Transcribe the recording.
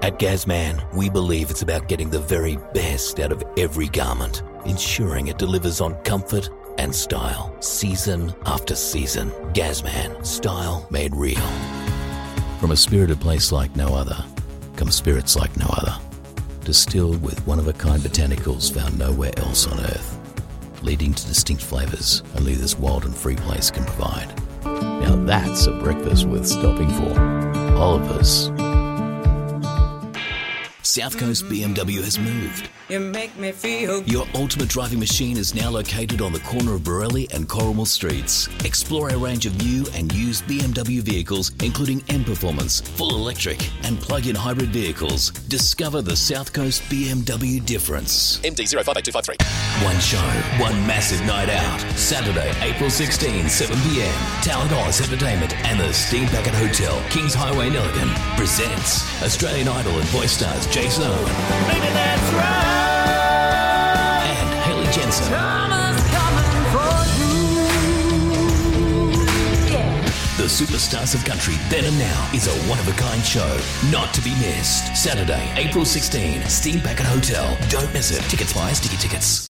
At Gazman, we believe it's about getting the very best out of every garment, ensuring it delivers on comfort and style, season after season. Gazman, style made real. From a spirited place like no other, come spirits like no other. Distilled with one-of-a-kind botanicals found nowhere else on Earth, leading to distinct flavours only this wild and free place can provide. Now that's a breakfast worth stopping for. Oliver's. South Coast BMW has moved. You make me feel. Your ultimate driving machine is now located on the corner of Borelli and Corrimal Streets. Explore our range of new and used BMW vehicles, including M Performance, full electric and plug-in hybrid vehicles. Discover the South Coast BMW difference. MD058253. One show, one massive night out. Saturday, April 16, 7 p.m. Talent Oz Entertainment and the Steam Packet Hotel, Kings Highway, Nelligan, presents Australian Idol and voice stars Jason Owen. Baby, let's ride. And Haley Jensen. Summer's coming for you. Yeah. The superstars of country then and now is a one-of-a-kind show not to be missed. Saturday, April 16, Steam Packet Hotel. Don't miss it. Tickets via Sticky Tickets.